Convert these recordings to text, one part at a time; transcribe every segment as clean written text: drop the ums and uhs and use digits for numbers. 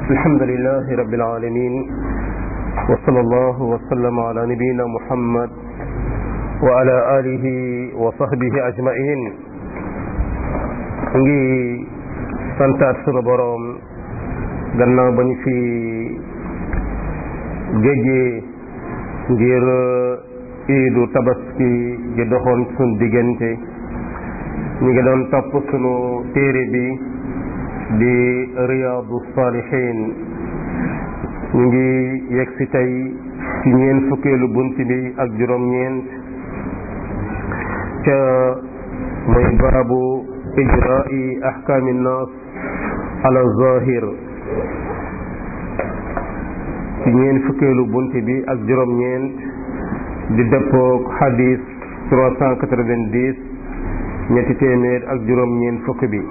alhamdulillahi rabbil alamin wa sallallahu wa sallama ala nabiyyina muhammad wa ala alihi wa sahbihi ajma'in. ngi santaat sunu boroom gannaaw ba ñu fi géejee ngir iidu tabaski gi doxoon sunu diggante. ñu ngi doon topp sunu téere bi di Riyadu Salihin. ñu ngi yegg si tey ci ñeent fukkeelu bunt bi ak juróom-ñeent ca mooy baabu ijra'i ahkaami nnaas ala zahir. ci ñeent fukkeelu bunt bi ak juróom-ñeent di dëppook xadis 390 ñetti téeméer ak juróom-ñeent fukk bi.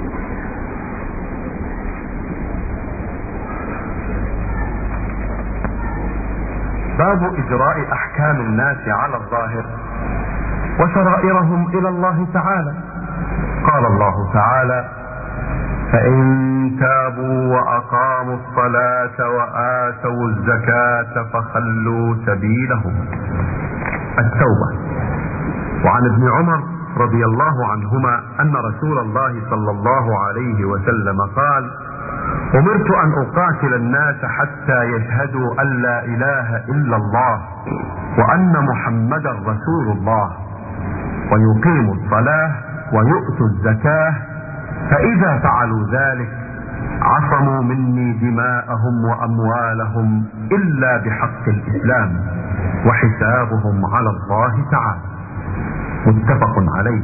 باب إجراء أحكام الناس على الظاهر وشرائرهم إلى الله تعالى. قال الله تعالى: فإن تابوا وأقاموا الصلاة وآتوا الزكاة فخلوا سبيلهم. التوبة. وعن ابن عمر رضي الله عنهما أن رسول الله صلى الله عليه وسلم قال: أمرت أن أقاتل الناس حتى يشهدوا أن لا إله إلا الله وأن محمدا رسول الله ويقيموا الصلاة ويؤتوا الزكاة، فإذا فعلوا ذلك عصموا مني دماءهم وأموالهم إلا بحق الإسلام وحسابهم على الله تعالى. متفق عليه.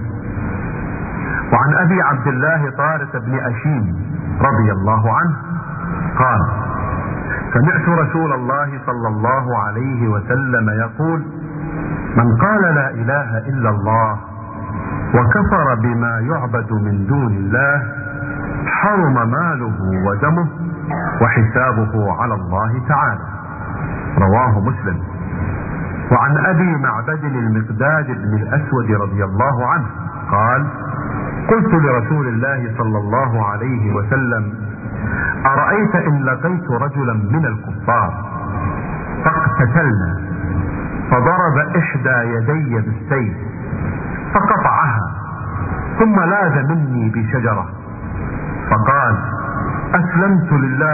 وعن أبي عبد الله طارق بن أشيم رضي الله عنه قال: سمعت رسول الله صلى الله عليه وسلم يقول: من قال لا إله إلا الله وكفر بما يعبد من دون الله حرم ماله ودمه وحسابه على الله تعالى. رواه مسلم. وعن أبي معبد المقداد بن الأسود رضي الله عنه قال: قلت لرسول الله صلى الله عليه وسلم: أرأيت إن لقيت رجلا من الكفار فاقتتلنا فضرب إحدى يدي بالسيف فقطعها ثم لاذ مني بشجرة فقال: أسلمت لله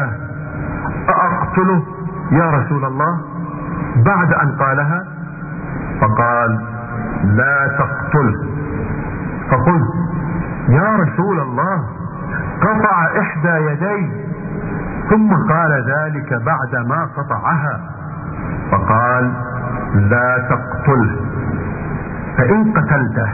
أأقتله يا رسول الله؟ بعد أن قالها فقال: لا تقتله. فقلت: يا رسول الله قطع إحدى يدي ثم قال ذلك بعد ما قطعها. فقال: لا تقتله، فإن قتلته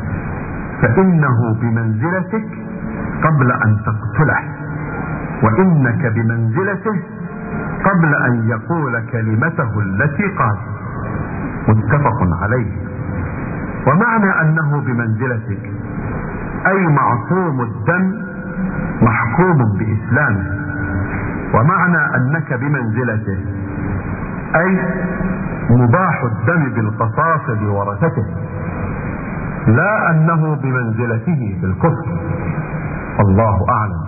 فإنه بمنزلتك قبل أن تقتله، وإنك بمنزلته قبل أن يقول كلمته التي قال. متفق عليه. ومعنى أنه بمنزلتك أي معصوم الدم محكوم بإسلامه، ومعنى أنك بمنزلته أي مباح الدم بالقصاص لورثته، لا أنه بمنزلته بالكفر. الله أعلم.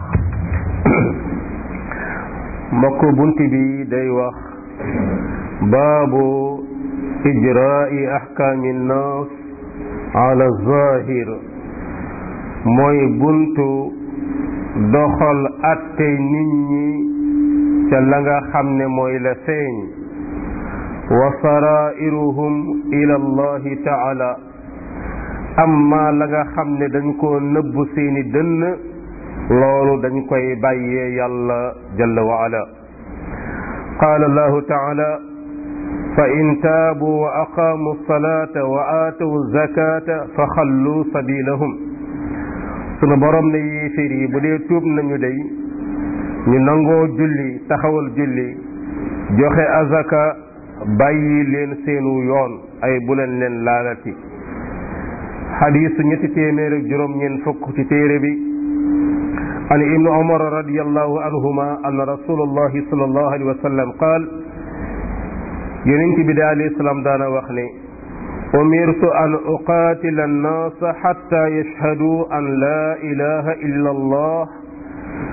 mbokk bunt bi day wax baabu ijra'i ahkaami nnaas ala zahir, mooy buntu doxal attey nit ñi ca la nga xam ne mooy la feeñ. wa sarairuhum ila allahi taala, amma la nga xam ne dañ koo nëbb seeni dënn loolu dañ koy bàyyee yàlla jalla wa ala. qaala allahu taala: fa in taabu wa aqaamu salata wa aatawu zakata fa xallu sabilahum. sunu borom ne yéeféer yi bu dee tuub nañu day, ñu nangoo julli, taxawal julli, joxe azaka, bàyyi leen seenu yoon, ay bu leen leen laalati. xadiisu ñetti téeméer ak juróom-ñeent fukk ci téere bi. an ibnu umar radiyallahu anhuma anna rasulullahi sallallahu alayhi wa sallam qaal: yonent bi de alayhi salaam daana wax ne: umirtu an uqaatila annaasa xatta yashhadu an laa ilaha illa allah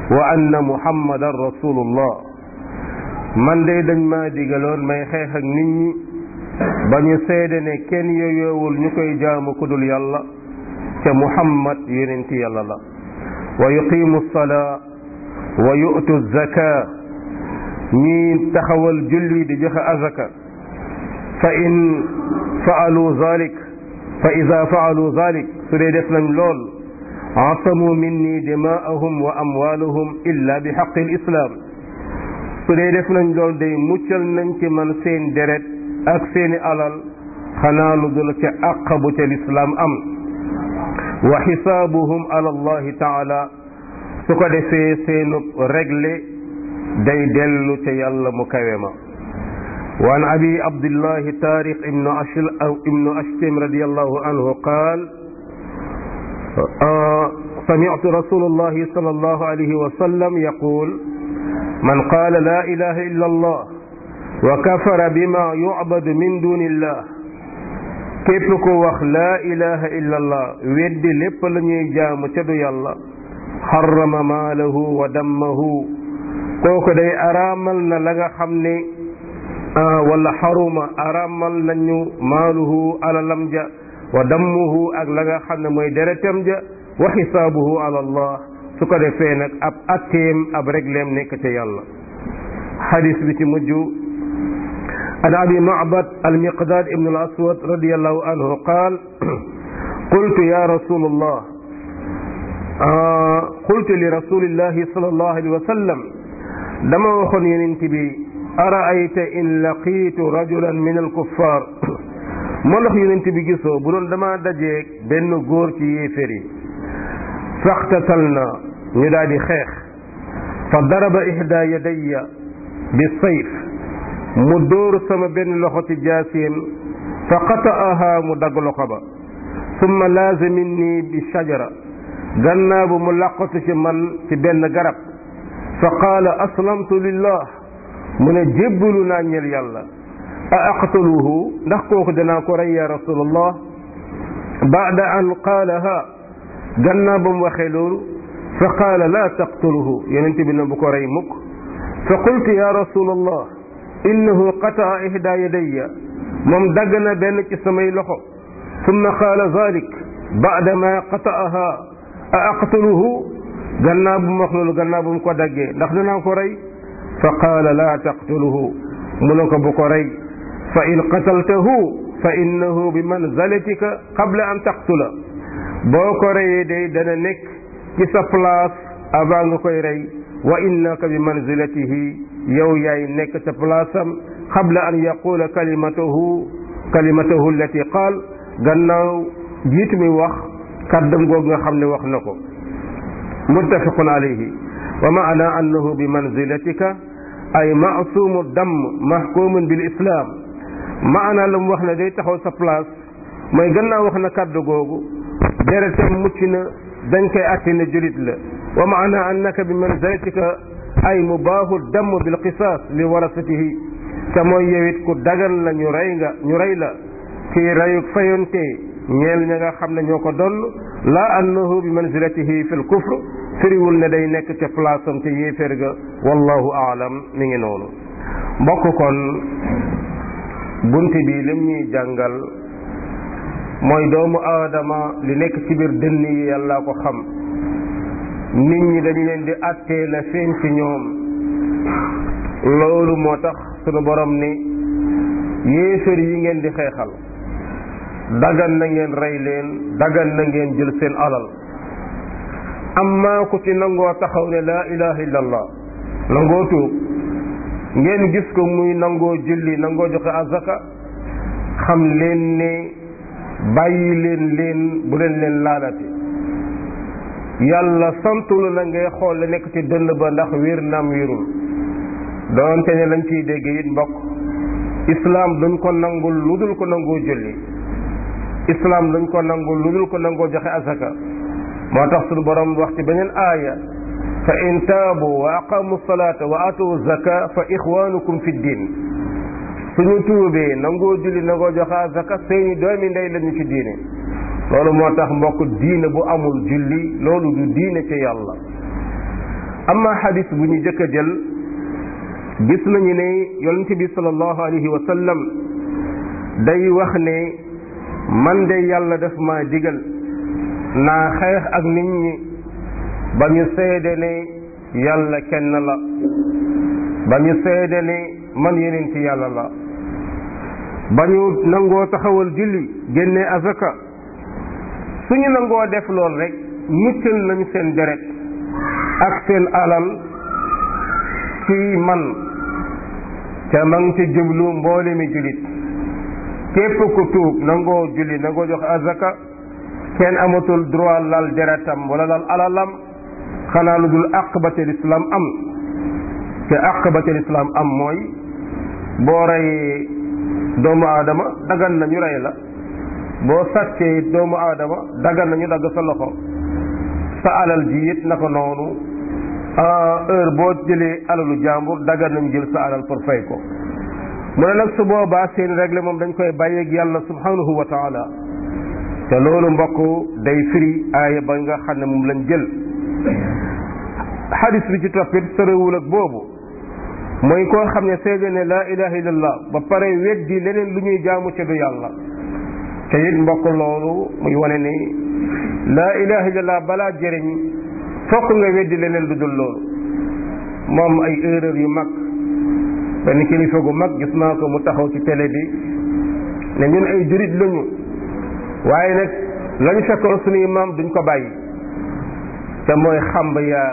wa anna muhammadan rasulullah man de dañ maa digaloon may xeex ak nit ñi ba ñu seede ne kenn yoyoowul ñu koy jaamu ku dul yàlla ca muhammad yonenti yàlla la wa yuqimu salaa wa yu'tu zaka ñi taxawal julli di joxe azaka fa in faalu zalik fa ida faalu zalik su dee def nañ lool asamu minni dimaahum wa amwaluhum illa bi xaqi lislaam su dee def nañ lool day muccal nañ ci man seen deret ak seeni alal xanaa lu dul ca àq bu ca lislaam am wa xisaabuhum ala allahi taala su ko defee seenu réglé day dellu ca yàlla mu kawe ma wa an abi abdillahi tariq ibnu ashtim radiyallahu anhu qaal sami'tu rasulullahi sallallahu alayhi wa sallam yaqul man qaala la ilaha illa allah wa kafara bima yu'badu min dunillah képp ko wax la ilaha illa allah weddi lépp la ñuy jaamu ca du yàlla xarama maalahu wa dammahu kooku day araamal na la nga xam ne wala xaruma araamal nañu maaluhu alalam ja wa dammuhu ak la nga xam ne mooy deretam ja wa xisaabuhu ala allah su ko defee nag ab atteem ab régleem nekk ca yàlla xadis bi ci mujj an abi macbad almiqdad ibn al aswad radiallahu anhu qaal qultu ya rasul allah qultu li rasulillahi sallallahu alayhi wa sallam dama waxoon yonent bi araayta in laqiitu rajulan min alkuffar moo ndax yonent bi gisoo bu doon dama dajeeg benn góor ci yéefér yi faxtatal na ñu daal di xeex fa daraba ihda yadayya bi sayf mu dóor sama benn loxo ci jaasim fa qata'aha mu dagg loxo ba summa laaza minni bi shajara gannaaw bu mu làqatu ci man ci benn garab fa qaala aslamtu lillah mu ne jébbalu naa ñeel yàlla a aqtuluhu ndax kooku danaa ko rey ya rasulallah baada an qaalaha gannaaw ba mu waxee loolu fa qaala laa taqtuluhu yonent bi na bu ko rey mukk fa qultu ya rasulallah innahu qataa ihda yadayya moom dagg na benn ci samay loxo summa qaala zalik baada ma qataaha a aqtuluhu gannaaw bu mu wax loolu gannaaw bu mu ko daggee ndax danaa ko rey fa qaala laa taqtuluhu mu ne ko bu ko rey fa in qataltahu fa innahu bi manzalatika qabla an taqtula boo ko reyee day dana nekk ci sa place avant nga koy rey wa innaka bi manzilatihi yow yaay nekk ca place am qabla an yaqula kalimatahu allati qaal gannaaw jiitu mi wax kàddam googu nga xam ne wax na ko muttafaqun alayhi wa maana annahu bi manzilatika ay ma'suumu damm mahkumun bil islam maana la mu wax ne day taxaw sa place mooy gannaaw wax na kàddu googu deretam mucc na dañ koy atti ne julit la wa maana annaka bi manzilatika ay mubaahu damm bil qisaas li warasatihi te mooy yewit ku dagan la ñu rey la ci reyuk fayonte ñeel ña nga xam ne ñoo ko donn la annahu bi manzilatihi fil kufr firiwul ne day nekk ca place am ca yéeféer ga wallahu aalam mi ngi noonu mbokk kon bunti bi lim ñuy jàngal mooy doomu aadama li nekk ci biir dënn yi yàlla ko xam nit ñi dañ leen di attee la feeñ ci ñoom loolu moo tax sunu borom ni yéeféer yi ngeen di xeexal dagan na ngeen rey leen dagan na ngeen jël seen alal amma ku ci nangoo taxaw ne laa ilaha illallah nangoo tuub ngeen gis ko muy nangoo julli nangoo joxe azaka xam leen ne bàyyi leen bu leen laalati yàlla santulu na ngay xool la nekk ci dënn ba ndax wér naam wérul doonte ne lañ ciy dégg it mbokk islam duñ ko nangul lu dul ko nangoo julli islam duñ ko nangul lu dul ko nangoo joxe azaka moo tax suñu borom wax ci beneen aaya fa in taabu wa aqamu salata wa atu zaka fa ixwanukum fi ddin suñu tuubee nangoo julli nangoo joxe azaka seeni doomi ndey lañu ci diine loolu moo tax mbokk diine bu amul julli loolu du diine ci yàlla amma xadis bu ñu jëkk a jël gis nañu ne yonente bi sallallahu alayhi wa sallam day wax ne man de yàlla daf ma digal naa xeex ak nit ñi ba ñu seede ne yàlla kenn la ba ñu seede ne man yonent yàlla la ba ñu nangoo taxawal julli génne azaka suñu nangoo def lool rek muccal nañu seen deret ak seen alal ci man ca mang ci jublu mboole mi jullit képp ku tuub nangoo julli nangoo jox azaka kenn amatul droit lal deretam wala lal alalam xanaa lu dul àq ba ca lislaam am te àq ba ca lislaam am mooy boo rey doomu aadama dagan nañu rey la boo sàccee doomu aadama dagan nañu dagg sa loxo sa alal ji it naka noonu heure boo jëlee alalu jàmbur dagan nañu jël sa alal pour fay ko mu ne nag su boobaa seen règle moom dañ koy bàyyeeg yàlla subhanahu wa taala te loolu mbokk day firi aaya ba nga xam ne moom lañ jël xadis bi ci toppit sorewul ak boobu mooy koo xam ne seede ne laa ilaha illallah ba pare weddi leneen lu ñuy jaamu ci du yàlla te it mbokk loolu muy wane ne laa ilaha illallah balaa jëriñ fokk nga weddi leneen lu dul loolu moom ay erreur yu mag benn kilifa gu mag gis naa ko mu taxaw ci télé bi ne ñun ay jurit lañu waaye nag lañu fekkoon suñuy maam duñ ko bàyyi te mooy xamb yaag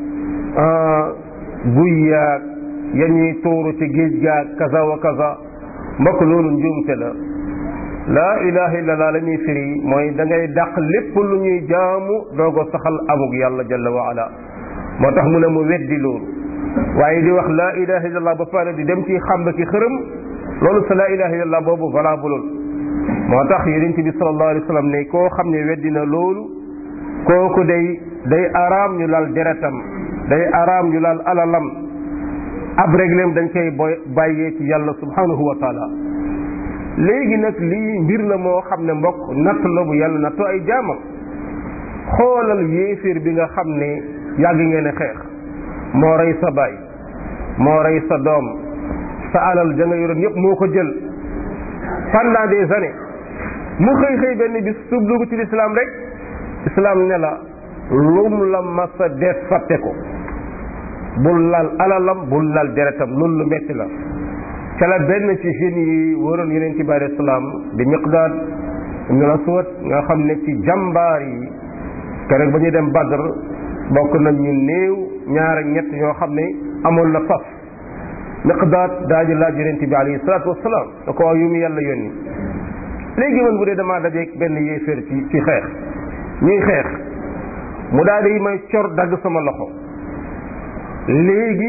buy yaag ya ñuy tuuru ci géej gaag kaza wa kaza mbokk loolu njuumte la laa ilaha illallah la ñuy firi mooy da ngay dàq lépp lu ñuy jaamu doogo saxal amug yàlla jalla wa ala moo tax mu ne mu weddi loolu waaye di wax laa ilaha illallah ba pare di dem ci xamb ki xërëm loolu sa laa ilaha illallah boobu valable moo tax yonent bi sallallahu alayhi wa sallam ne koo xam ne weddi na loolu kooku day araam ñu lal deretam day araam ñu lal alalam ab régleem dañ koy bàyyee ci yàlla subhanahu wa taala léegi nag lii mbir la moo xam ne mbokk natt la bu yàlla nattu ay jaamam xoolal yéeféer bi nga xam ne yàgg ngeen a xeex moo rey sa baay moo rey sa doom sa alal ja nga yoroon yépp moo ko jël pendant des années mu xëy benn bis suub dugg ci lislaam rek islam ne la lum la masa deet fàtte ko bul lal alalam bul lal deretam loolu lu metti la ca la benn ci jeunes yi waroon yeneen ci bari islam di Miqdaad ibn al-Aswad nga xam ne ci jàmbaar yi keroog ba ñuy dem Badr bokk nañ ñu néew ñaar ak ñett ñoo xam ne amoon na fas Miqdaad daa ji laaj yeneen bi alayhi salaatu wasalaam da ko wax yu mu yàlla yónni léegi man bu dee damaa dajeeg benn yéeféer ci xeex ñuy xeex mu daal di may cor dagg sama loxo léegi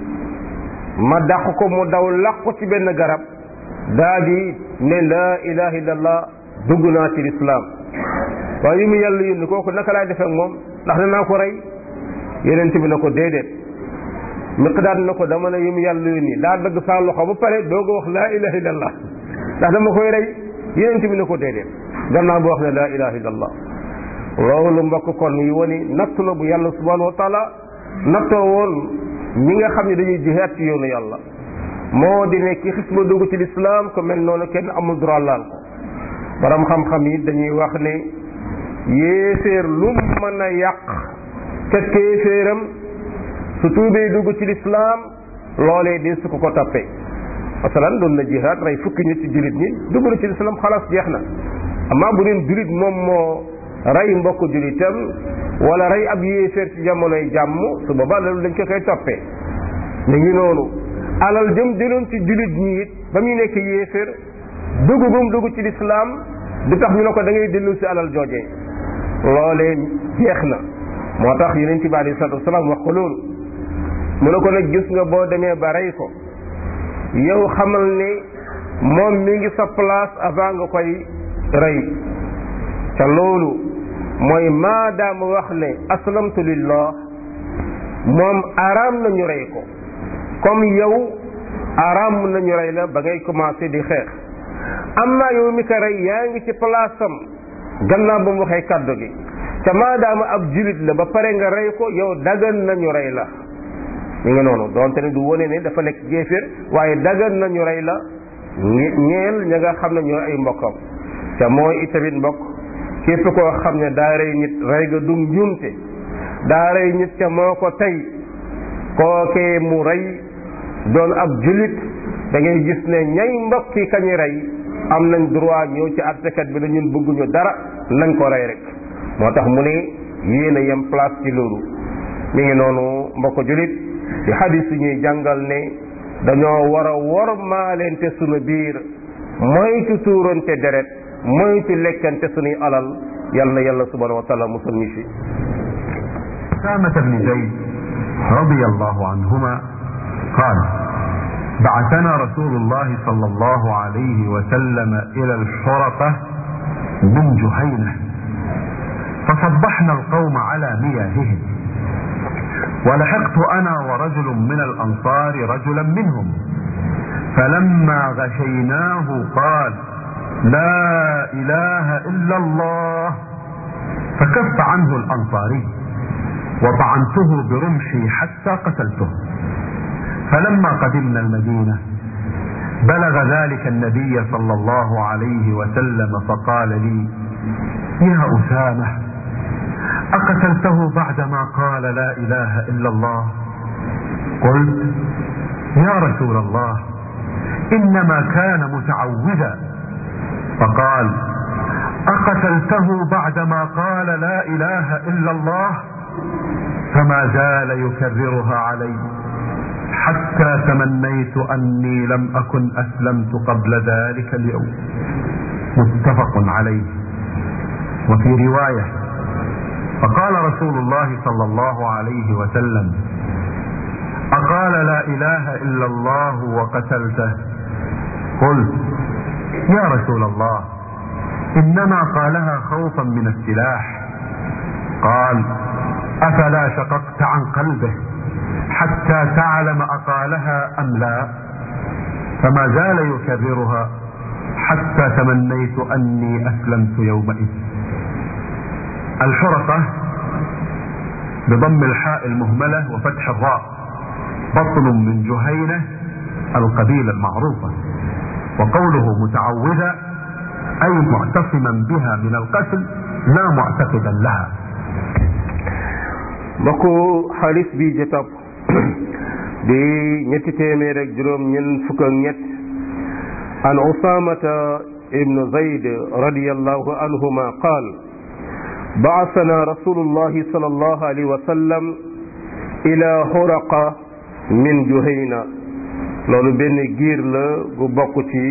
ma dàq ko mu daw làqu ci benn garab daa di ne laa ilaha illallah dugg naa ci lislaam waaye yu mu yàlla yónni kooku naka laay defee ak moom ndax danaa ko rey yeneen bi na ko déedéet Miqdaad na ko dama ne yu mu yàlla yónni daa dagg saa loxo ba pare doo ko wax laa ilaha illallah ndax dama koy rey yeneen bi na ko déedéet gannaaw boo wax ne laa ilaha illallah loolu mbokk kon yi woni nattu la bu yàlla subhanahu wa taala nattoo woon ñi nga xam ne dañuy jihaad ci yoonu yàlla moo di ne ki xis ba dugg ci lislaam ko mel noonu kenn amul droit laal ko borom xam-xam yi dañuy wax ne yéeféer lu mën a yàq ca kéeféeram su tuubee dugg ci lislaam loolee di su ko tappee masalan doon na jihaad rey fukki nit ci jullit ñi dugg na ci lislaam xalaas jeex na amaa bu deen jullit moom moo rey mbokk jullitam wala rey ab yéeféer ci jamonoy jàmm su boobaa loolu dañ ko koy toppee ni ngi noonu alal jëm jëloon ci jullit ñi it ba muy nekk yéeféer dugg ci lislaam du tax ñu ne ko da ngay dellu si alal joojee loolee jeex na moo tax yonent bi alayhi salaatu wasalaam wax ko loolu mu ne ko nag gis nga boo demee ba rey ko yow xamal ne moom mi ngi sa place avant nga koy rey te loolu mooy maadaama wax ne aslamtu lillah moom araam nañu rey ko comme yow araam nañu rey la ba ngay commencé di xeex amma yow mi ko rey yaa ngi ci place am gannaaw ba mu waxee kàddu gi ca maadaama ab julit la ba pare nga rey ko yow dagan nañu rey la ñu ngi noonu donte ne du wone ne dafa nekk jéeféer waaye dagan nañu rey la ñeel ña nga xam ne ñooy ay mbokkam ca mooy itamit mbokk képp koo xam ne daa rey nit rey ga dum njuumte daa rey nit ca moo ko tey kookee mu rey doon ab julit da ngay gis ne ñay mbokki kañu rey am nañ droit ñëw ci àttekat bi ne ñun bëgguñu dara nañ ko rey rek moo tax mu ne yéen a yem place ci loolu mi ngi noonu mbokk julit ci hadis yi ñuy jàngal ne dañoo war a wormaalente sunu biir moytu tuurante deret moytu lekkante sunuy alal yal na yàlla subhanahu wa taala musal ñu fi أسامة بن زيد رضي الله عنهما قال بعثنا رسول الله صلى الله عليه وسلم إلى الحرقة من جهينة فصبحنا القوم على مياههم ولحقت أنا ورجل من الأنصار رجلا منهم فلما غشيناه قال لا إله إلا الله فكف عنه الأنصاري وطعنته برمحي حتى قتلته فلما قدمنا المدينة بلغ ذلك النبي صلى الله عليه وسلم فقال لي يا أسامة أقتلته بعدما قال لا إله إلا الله قلت يا رسول الله إنما كان متعوذا فقال أقتلته بعدما قال لا إله إلا الله فما زال يكررها علي حتى تمنيت أني لم أكن أسلمت قبل ذلك اليوم متفق عليه. وفي رواية فقال رسول الله صلى الله عليه وسلم أقال لا إله إلا الله وقتلته؟ قلت يا رسول الله إنما قالها خوفا من السلاح. قال أفلا شققت عن قلبه حتى تعلم أقالها أم لا؟ فما زال يكررها حتى تمنيت أني أسلمت يومئذ. الحرقة بضم الحاء المهملة وفتح الراء بطن من جهينة القبيلة المعروفة، وقوله متعوذا أي معتصما بها من القتل لا معتقدا لها. mbokku xaalis bi ja topp di ñetti téeméer ak juróom ñeent fukk ak ñett an usamata ibnu zayd radiyallahu anhuma qaal ba'athana rasulullahi sallallahu alayhi wa sallam ila huraqa min juhayna. loolu benn giir la gu bokk ci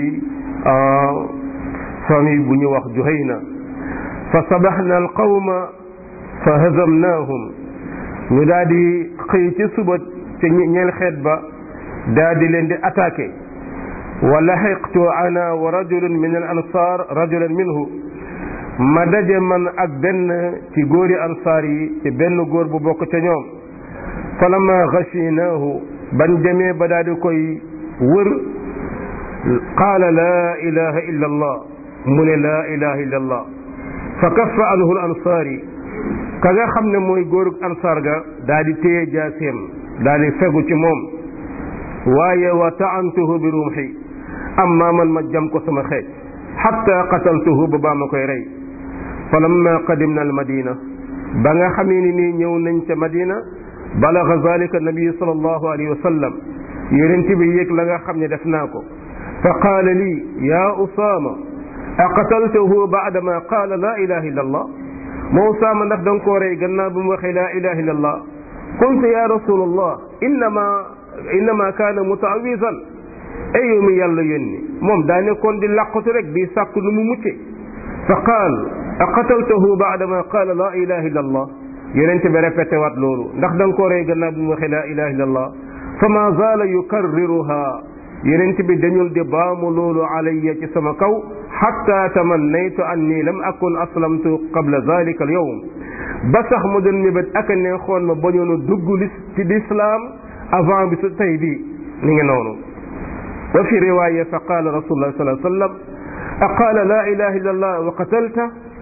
famille bu ñu wax juhayna. fa sabaxna alqawma fa hazamnahum, ñu daal di xëy ci suba ci ñeel xeet ba daal di leen di attaqué. wa laxiqtu ana wa rajulun min al ansar rajulan minhu, ma daje man ak benn ci góori ansaar yi ci benn góor bu bokk ca ñoom. falamma xashinaahu, bañ demee ba daal di koy wër, qaala laa ilaha illa allah, mu ne laa ilaha illa allah. fa kaffa anhu al ansaari, ka nga xam ne mooy góorug ansaar ga daal di téye jaaseem daal di fegu ci moom. waaye wa ta'antuhu bi rumhi, amma man ma jam ko sama xeej hatta qataltuhu ba baa ma koy rey. falamma qadimna al madina, ba nga xamee ni nii ñëw nañ ca madina, balaga zalika nabi sallallahu alayhi wa sallam, yonent bi yéeg la nga xam ne def naa ko. fa qaala lii ya Usaama aqataltahu ba'da ma qaala la ilaha illa allah, moo Usaama ndax da nga koo rey gannaaw bu mu waxee la ilaha illa allah. qultu ya rasulallah innama kaana muta'awwizan, ay yow mi yàlla yónni moom daa nekkoon di làqatu rek di sàkku nu mu mucce. fa qaal aqataltahu ba'da ma qaala la ilaha illa allah, yonent bi répété waat loolu ndax da nga koo rey gannaaw bu mu waxee la ilaha illa allah. fa ma zaala yukarriruha, yonent bi dañul di baamu loolu alayya ci sama kaw, hatta tamannaytu anni lam akun aslamtu qabla zalika al yawm, ba sax mu doon mébét ak a neexoon ma bañoon a dugg ci l'islam avant bi su tey bi ni ngi noonu. wa fi riwaya fa qaala rasulullah sallallahu alayhi wa sallam aqaala la ilaha illa allah wa qatalta,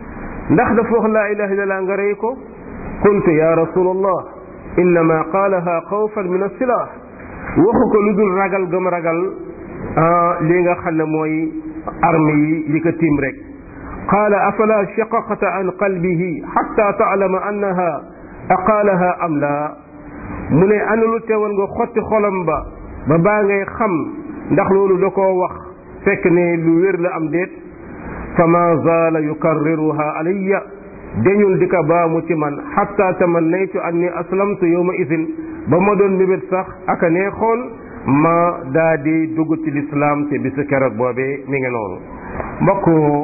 ndax dafa wax laa ilaha illallah nga rey ko qultu ya rasulallah innama qaalaha xawfan min as-silah waxu ko lu dul ragal gëm ragal li nga xam ne mooy arme yi ko tiim rek qaala afala shaqaqta an qalbihi hatta ta'lama annaha aqaalaha am la mu ne ana lu teewoon nga xotti xolam ba baa ngay xam ndax loolu da koo wax fekk ne lu wér la am déet fama zaala yukarriruha alayya dañul di ko baamu ci man hatta tamannaytu anni aslamtu yawma idin ba ma doon mébét sax aka neexoon ma daa di dugg ci lislaam te bisu keroog boobee mi ngi noonu mbokk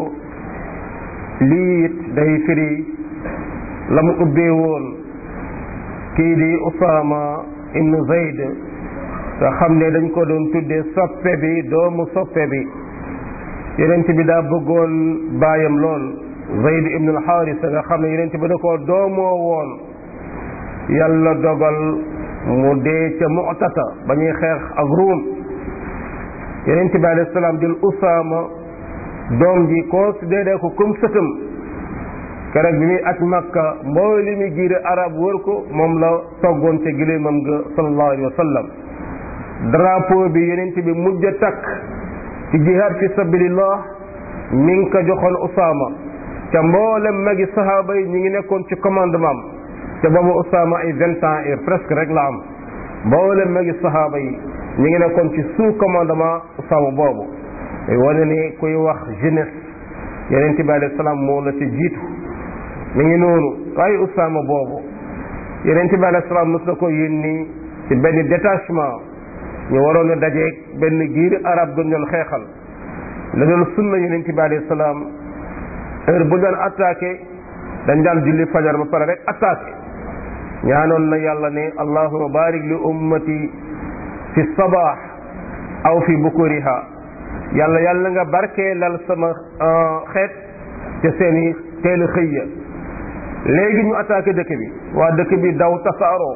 lii it day firi la mu ubbee woon kii di Usaama ibn Zayd te xam ne dañ ko doon tuddee soppe bi doomu soppe bi yonent bi daa bëggoon baayam lool Zayd ibn al-Haarisa nga xam ne yonent bi da koo doomoo woon yàlla dogal mu dee ca Mu'tata ba ñuy xeex ak Ruum yonent bi alayhi salaam jël Usaama doom ji considéré ko comme sëtam keroog bi muy aj Makka mboolem mi giir arab wër ko moom la toggoon ca gileemam nga sallallahu alayhi wa sallam drapeau bi yonent bi mujj a takk ci jihaad fi sabilillah mi ngi ko joxoon Usaama ca mboolem magi sahaaba yi ñi ngi nekkoon ci commandement te boobu Usaama ay 20 ans et presque rek la am mboolem magi sahaaba yi ñi ngi nekkoon ci sous commandement Usaama boobu day wane ni kuy wax jeunesse yonent bi alayhi salaam moo la ci jiitu mi ngi noonu waaye Usaama boobu yonent bi alayhi salaam mos na ko yónni ci benn détachement ñu waroon a dajeeg benn giir arab gën doon xeexal la doon sunna yonent bi alayhi salaam heure bu doon attaqué dañ daan julli fajar ba pare rek attaqué ñaanoon na yàlla ne allahumma barik li ummati fi sabah aw fi bukuriha yàlla nga barkeelal sama xeet te seeni teelu xëy ya léegi ñu attaqué dëkk bi waa dëkk bi daw tasaaroo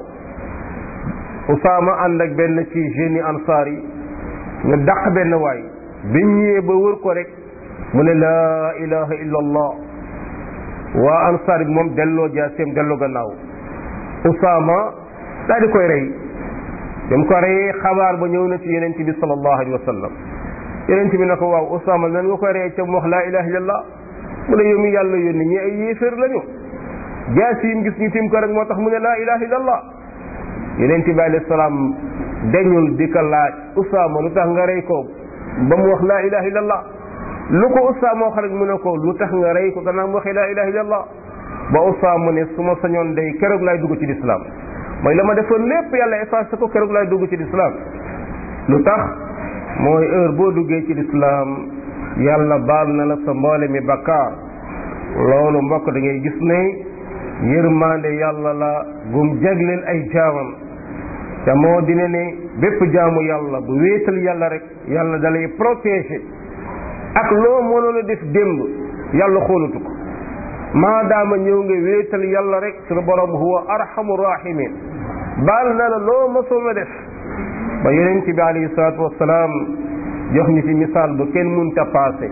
Usaama ànd ak benn ci génie ansaar yi ñu dàq benn waay biñ ñëwee ba wër ko rek mu ne laa ilaha illa allah waa ansaar bi moom delloo jaaseem delloo gannaaw Usaama daal di koy rey dem ko reyee xabaar ba ñëw na ci yonent bi sallallahu alayhi wa sallam yonent bi na ko waaw Usaama nan nga koy reyee ca mu wax laa ilaha illa allah mu ne yow mi yàlla yónni ñi ay yéeféer lañu jaasi yim gis ñu tim ko rek moo tax mu ne laa ilaha illa allah yonent bi alayhi salaam dañul di ko laaj Usaama lu tax nga rey ko ba mu wax laa ilaha illa allah lu ko Usaama wax rek mu ne ko lu tax nga rey ko gannaaw mu waxee laa ilaha illa allah ba Usaama ne su ma sañoon day keroog laay dugg ci lislaam mooy la ma defoon lépp yàlla effacé ko keroog laay dugg ci lislaam lu tax mooy heure boo duggee ci lislaam yàlla baal na la sa mboole mi bakkaar loolu mbokk da ngay gis ne yërmande yàlla la gum jagleel ay jaamam te moo dina ne bépp jaamu yàlla bu wéetal yàlla rek yàlla da lay protéger ak loo mënoon a def démb yàlla xoolatu ko maadaama ñëw nga wéetal yàlla rek sunu borom huwa arhamu rahimin baal na la loo mësoon a def ba yonent bi alayhi salaatu wassalaam jox ñu ci misaal bu kenn mënta passé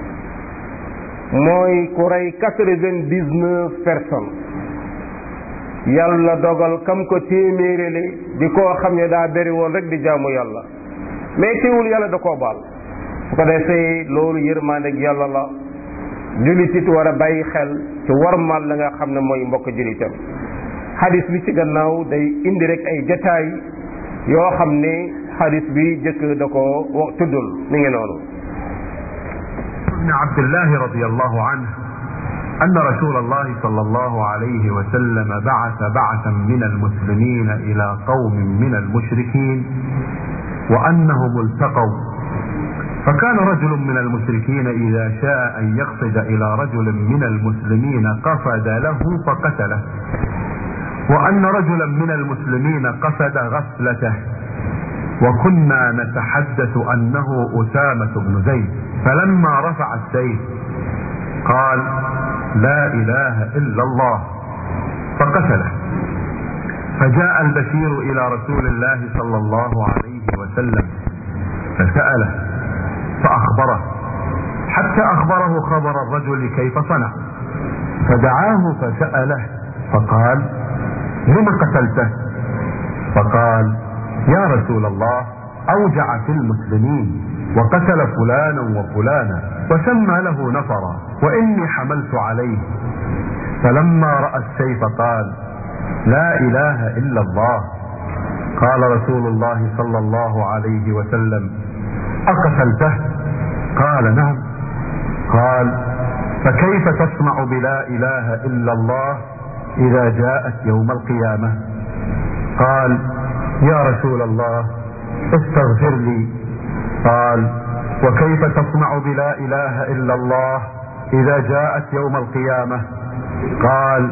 mooy ku rey 99 personnes yàlla dogal kam ko téeméerele di koo xam ne daa bari woon rek di jaamu yàlla mais teewul yàlla da koo baal su ko defee loolu yërmande ak yàlla la jullit it war a bàyyi xel ci warmal la nga xam ne mooy mbokk jullitam xadis bi ci gannaaw day indi rek ay jataay yoo xam ne xadis bi jëkk da ko tuddul mi ngi noonu ibn Abdullah radiyallahu anhu أن رسول الله صلى الله عليه وسلم بعثا من المسلمين إلى قوم من المشركين وأنهم التقوا فكان رجل من المشركين إذا شاء أن يقصد إلى رجل من المسلمين قصد له فقتله وأن رجلا من المسلمين قصد غفلته وكنا نتحدث أنه أسامة بن زيد فلما رفع السيف قال لا إله إلا الله فقتله فجاء البشير إلى رسول الله صلى الله عليه وسلم فسأله فأخبره حتى أخبره خبر الرجل كيف صنع فدعاه فسأله فقال: لم قتلته؟ فقال: يا رسول الله، أوجع في المسلمين وقتل فلانا وفلانا وسمى له نفرا وإني حملت عليه. فلما رأى السيف قال: لا إله إلا الله. قال رسول الله صلى الله عليه وسلم: أقتلته؟ قال: نعم. قال: فكيف تصنع بلا إله إلا الله إذا جاءت يوم القيامة؟ قال: يا رسول الله، استغفر لي. قال: وكيف تصنع بلا إله إلا الله إذا جاءت يوم القيامة؟ قال: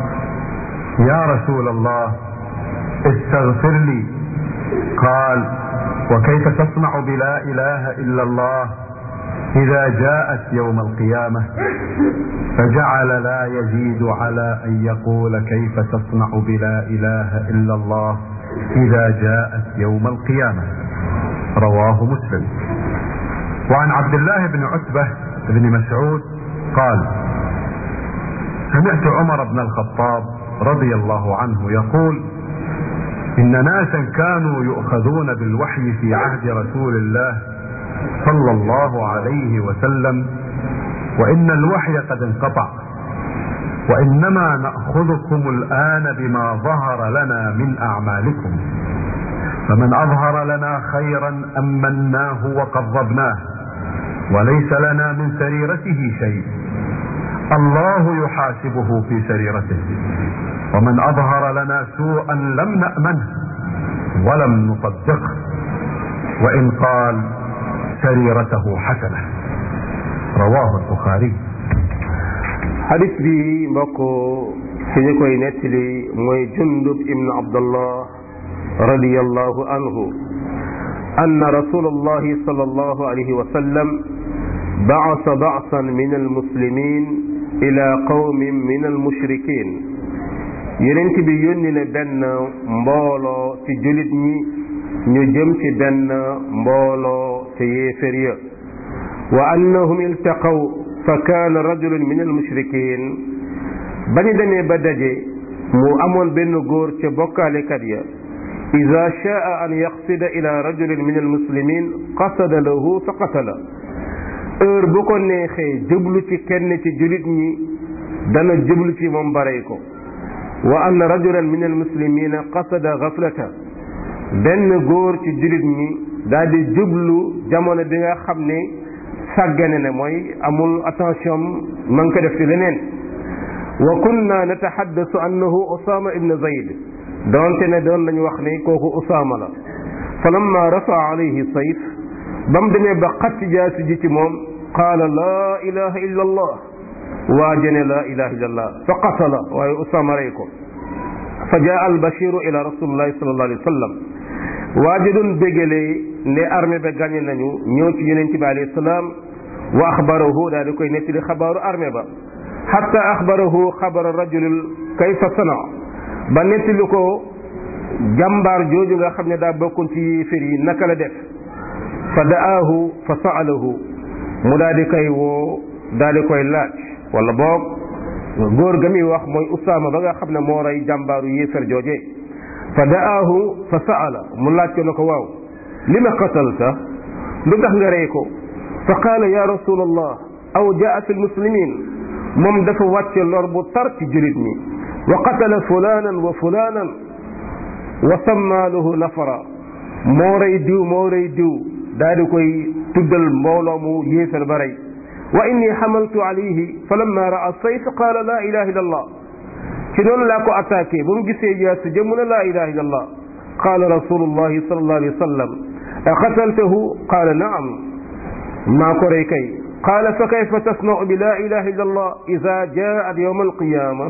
يا رسول الله، استغفر لي. قال: وكيف تصنع بلا إله إلا الله إذا جاءت يوم القيامة؟ فجعل لا يزيد على أن يقول كيف تصنع بلا إله إلا الله إذا جاءت يوم القيامة. رواه مسلم. وعن عبد الله بن عتبة بن مسعود قال: سمعت عمر بن الخطاب رضي الله عنه يقول: إن ناسا كانوا يؤخذون بالوحي في عهد رسول الله صلى الله عليه وسلم، وإن الوحي قد انقطع، وإنما نأخذكم الآن بما ظهر لنا من أعمالكم، فمن أظهر لنا خيرا أمناه وقربناه، وليس لنا من سريرته شيء، الله يحاسبه في سريرته، ومن أظهر لنا سوءا لم نأمنه ولم نصدقه، وإن قال سريرته حسنة. رواه البخاري. xadis bi mbokk fi ñu koy nettali mooy Jundub ibn Abdullah radiyallahu anhu anna rasulallahi sallallahu alayhi wa sallam ba'asa ba'san min almuslimin ila qawmin min almushrikin. yonent bi yónni na benn mbooloo ci julit ñi ñu jëm ci benn mbooloo ci yéefér ya wa annahum iltaqaw fa kaana rajulun min almushrikin. ba ñu demee ba daje mu amoon benn góor ca bokkaalekat ya ida shaa an yaqsida ila rajulin min almuslimin qasada lahu fa qatala. heure bu ko neexee jublu ci kenn ci julit ñi dana jublu ci moom barey ko. wa anna rajulan min almuslimina qasada gaflata. benn góor ci julit ñi daal di jublu jamono bi nga xam ne sàggane ne mooy amul attention ma ngi ko def ci leneen. wa kunna nataxaddasu annahu Usaama ibn Zayd, doonte ne doon nañu wax ne kooku Usaama la. fa lamma rafaa alayhi sayf, ba mu demee ba xatti jaasi ji ci moom, qaala laa ilaha illa allah, waajene laa ilaha illa allah, fa qatala, waaye Usaama rey ko. fa jaa albashiru ila rasulillahi sallallahu alayhi wa sallam, waaje doon bégalee ne armée ba gàñe nañu ñëw ci yonent bi alayhi salaam. wa axbarahu daal di koy nettali xabaaru armée ba, xatta axbarahu xabara rajulil kayfa sana, ba nettali ko jàmbaar jooju nga xam ne daa bokkoon ci yéefér yi naka la def. fa da'aahu fa sa'alahu, mu daal di koy woo daal di koy laaj, wala boog góor ga muy wax mooy Usaama ba nga xam ne moo rey jàmbaaru yéefér jooje. fa da'aahu fa sa'ala, mu laaj ko na ko waaw lima qatalta, lu tax nga rey ko. fa qaala ya rasulallah, aw jaa fi lmuslimin, moom dafa wàcce lor bu tar ci julit ñi. wa qatala fulanan wa fulanan wa samma lahu nafara, moo rey diw moo rey diw, daal di koy tuddal mbooloo mu yéefar ba rey. wa inni xamaltu alayhi fa lamma raa sayf qaala la ilaha illa allah, ci noonu laa ko attaqué ba mu gisee jaasi jëm mu ne la ilaha illa allah. qaala rasulullahi sallallahu alayhi wa sallam aqataltahu? qaala naam, maa ko rey kay. qaala fa kayfa tasna'u bi la ilaha illa allah ida jaat yawma alqiyama,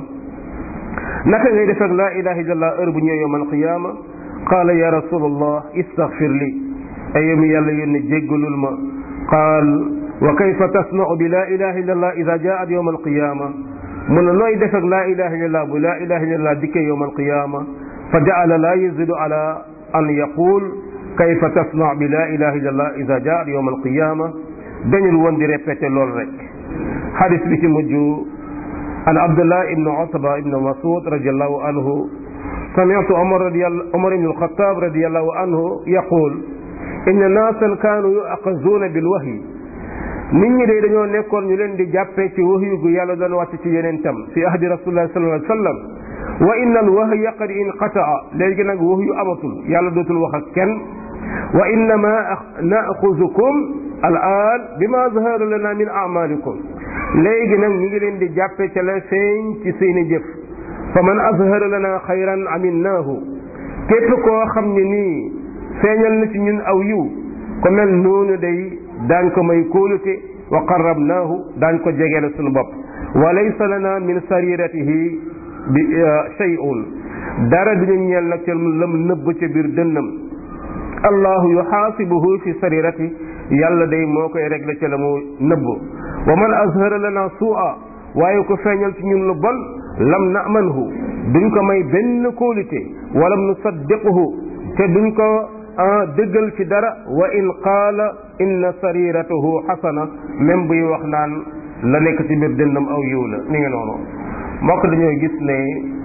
naka ngay def ak la ilaha illa allah heure bu ñëw yawma alqiyama. qaala ya rasulallah istaghfir li, ay mi yàlla yónni jéggalul ma. qaal wa kayfa tasna'u bi la ilaha illa allah ida jaat yawma alqiyama, mu ne nooy def ak la ilaha illa allah bu la ilaha illa allah dikkee yawma alqiyama. fa ja'ala la yazidu ala an yaqul kayfa tasna bi la ilaha illa allah ida jaat yawma alqiyama, dañul woon di répété loolu rek. xadis bi ci mujj an Abdullah ibn Utba ibn Mas'ud radiyallahu anhu sami'tu Umar ibn al-Khattab radiyallahu anhu yaqul inna naasan kaanu yu'akhazuna bil wahyi nit ñi de dañoo nekkoon ñu leen di jàppee ci wahyu gu yàlla doon wàcc ci yeneen tam fi ahdi rasulullah sallallahu alayhi wa sallam wa inna al wahya qad inqata'a léegi nag wahyu amatul yàlla dootul wax ak kenn wa innama na'khuzukum al-aan bima zahara lana min a'malikum léegi nag ñu ngi leen di jàppe ca la feeñ ci seeni jëf fa man azhara lana xayran aminnaahu képp koo xam ne nii feeñal na ci ñun aw yiw ko mel noonu day daañ ko may kóolute wa qarrabnaahu daañ ko jegeele suñu bopp wa laysa lana min sariratihi bi shay'un dara duñu ñeel nag ca lam nëbb ca biir dënnam allahu yuxaasibuhu fi sarirati yàlla day moo koy réglé ca la mu nëbb wa man azhara lana su'a waaye ko feeñal ci ñun lu bon lam namanhu duñ ko may benn kóolute walam nusaddiquhu te duñ ko dëggal ci dara wa in qaala inna sariratuhu xasana même buy wax naan la nekk ci biir dënnam aw yiw la ni ngi noonu mbokk dañoo gis ne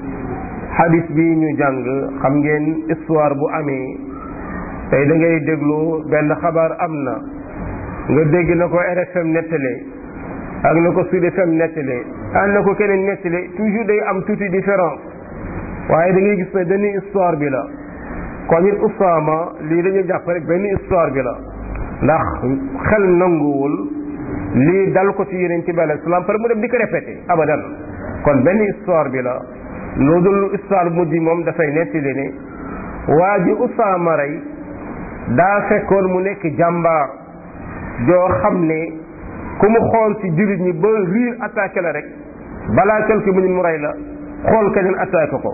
xadis bi ñu jàng xam ngeen histoire bu amee tey da ngay déglu benn xabaar am na nga dégg na ko RFM nettali ak na ko Sud FM nettali ak na ko keneen nettali toujours day am tuuti différence waaye da ngay gis ne benn histoire bi la kon it Usaama lii dañu jàpp rek benn histoire bi la ndax xel nanguwul lii dal ko ci yeneen ci bala salaam pare mu dem di ko répété abadan kon benn histoire bi la lu dul histoire mujj moom dafay nettali ne waa ji Usaama rey daa fekkoon mu nekk jàmbaar joo xam ne ku mu xool ci jullit ñi ba riir attaqué la rek balaa quelques minutes mu rey la xool keneen attaqué ko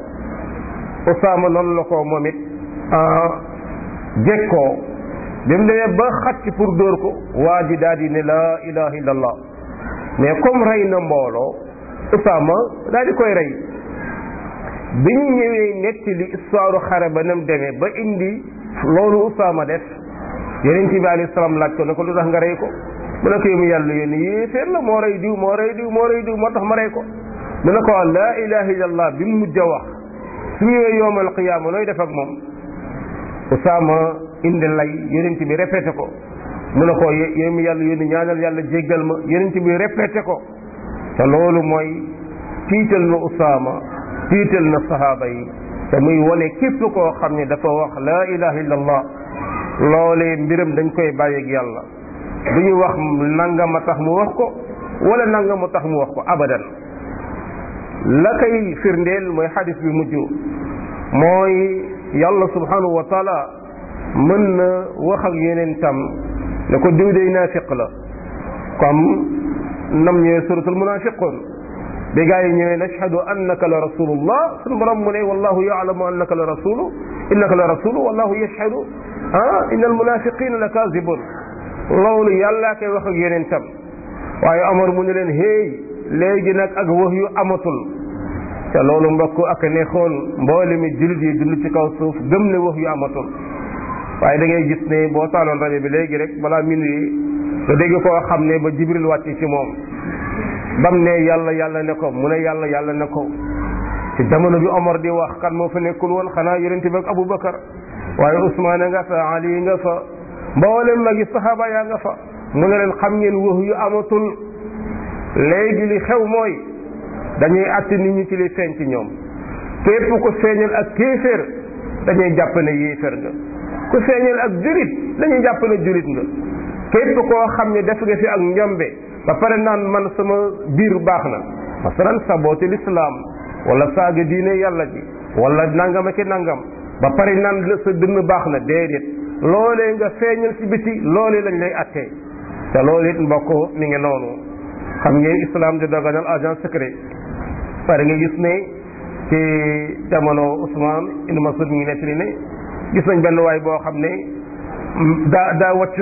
Usaama noonu la ko moom it jekkoo bi mu demee ba xacc pour dóor ko waa ji daal di ne laa ilaha illallah mais comme rey na mbooloo Usaama daal di koy rey bi ñu ñëwee netti li histoire xare ba nam demee ba indi loolu Usaama def yeneen ci bi alayhi salaam laaj ko ne ko lu tax nga rey ko mu ne ko yému yàlla yónni yéeféer la moo rey diw moo tax ma rey ko mu ne ko laa ilaha illallah bi mu mujj a wax su ñëwee yowmal qiyaama nooy def ak moom Usaama indi lay yeneen ci bi répété ko mu ne ko yému yàlla yónni ñaanal yàlla jéggal ma yeneen ci bi répété ko te loolu mooy tiital na Usaama tiital na sahaaba yi te muy wone képp koo xam ne dafa wax laa ilaha illallah loolee mbiram dañ koy bàyyeeg yàlla du ñu wax nangama tax mu wax ko wala nangama tax mu wax ko abadan la koy firndeel mooy xadis bi mujj mooy yàlla subhanahu wa taala mën na wax ak yeneen tam ne ko diw day naafiq la comme nam ñëwee suratul munafiqun bi gaa yi ñëwee nashhadu annaka la rasulullah sunu borom mu ne wallahu yaalamu annaka la rasulu innaka la rasulu wallahu yashhadu inna almunafiqina la kazibun loolu yàllaa koy wax ak yeneen tam waaye Omar mu ne leen hey léegi nag ak wax yu amatul te loolu mbokk ak neexoon mboole mi jullit yi dund ci kaw suuf gëm ne wax yu amatul waaye da ngay gis ne boo taaloon rajo bi léegi rek balaa minuit nga dégg koo xam ne ba Jibril wàcc ci moom bam ne yàlla ne ko mu ne yàlla ne ko ci jamono bi Omar di wax kan moo fa nekkul woon xanaa yonent bi ak Abubakar waaye Usmaan nga fa Ali nga fa mboolem magi saxaaba yaa nga fa mu ne leen xam ngeen wax yu amatul léegi li xew mooy dañuy àtt nit ñi ci li feeñ ci ñoom képp ku feeñal ak kéeféer dañuy jàpp ne yéeféer nga ku feeñal ak julit dañuy jàpp ne julit nga képp koo xam ne def nga fi ak njombe ba pare naan man sama biir baax na masalan saboote l'islam wala saaga diine yàlla ji wala nangam ak nangam ba pare naan sa dënn baax na déedéet loolee nga feeñal ci biti loolee lañ lay attee te loolu it mbokk mi ngi noonu xam ngeen islam di daganal agent secret pare nga gis ne ci jamono Ousmane ibn Mas'ud mi ngi nettali ne gis nañ benn waay boo xam ne daa wàcc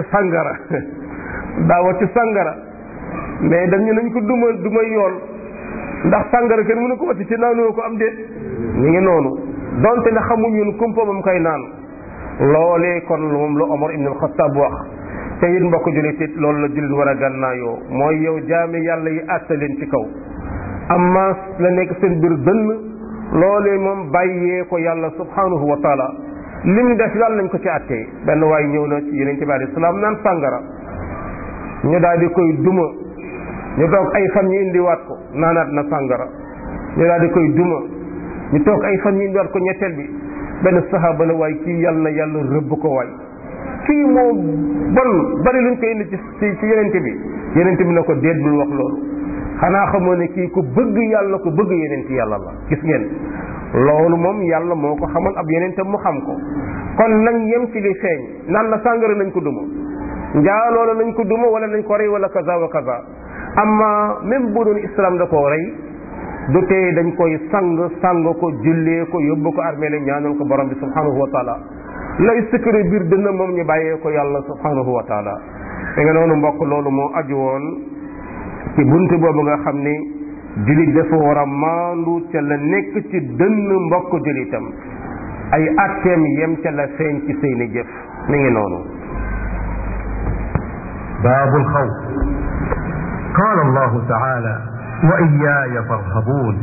sàngara mais dañu nañ ko duma yoon ndax sàngara kenn mënu ko wàcc ci naanoo ko am déet mi ngi noonu donte na xamuñu kumpa moom koy naan loolee kon moom la Omar ibn al-Khattab wax te it mbokk jullit it loolu la jullit war a gànnaayoo mooy yow jaami yàlla yi àtte leen ci kaw amma la nekk seen biir dënn loolee moom bàyyee ko yàlla subhanahu wa taala lim def yàlla nañ ko ci àttee. benn waay ñëw na ci yonent bi alayhi salaam naan sàngara ñu daal di koy duma ñu toog ay fan ñu indiwaat ko naanaat na sàngara ñu daal di koy duma ñu toog ay fan ñu indiwaat ko ñetteel bi benn saxaaba la waay kii yàlla na yàlla rëbb ko waay kii moo bon bari luñ koy indi ci yonent bi yonent bi na ko déet bul wax loolu xanaa xamoo ne kii ku bëgg yàlla ku bëgg yonent yàlla la. gis ngeen loolu moom yàlla moo ko xamal ab yonentam mu xam ko kon nañ yem ci li feeñ naan la sàngara nañ ko duma njaaloo la nañ ko duma wala nañ ko rey wala kaza wa kaza amma même bu doon islam da koo rey du tee dañ koy sang ko jullee ko yóbbu ko armée la ñaanal ko borom bi subhanahu wa taala lay sëkkëre biir dënn moom ñu bàyyee ko yàlla subhanahu wa taala. da nga noonu mbokk loolu moo aju woon ci buntu boobu nga xam ni julit dafa war a maandu ca la nekk ci dënn mbokk julitam ay atteem yem ca la feeñ ci seeni jëf mi ngi noonu. باب الخوف. قال الله تعالى وإياي فارهبون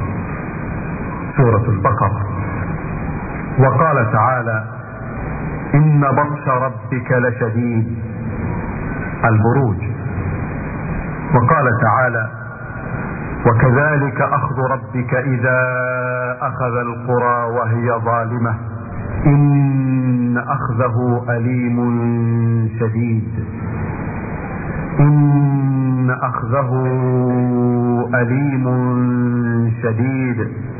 سورة البقرة. وقال تعالى إن بطش ربك لشديد البروج. وقال تعالى وكذلك أخذ ربك إذا أخذ القرى وهي ظالمة إن أخذه أليم شديد إن أخذه أليم شديد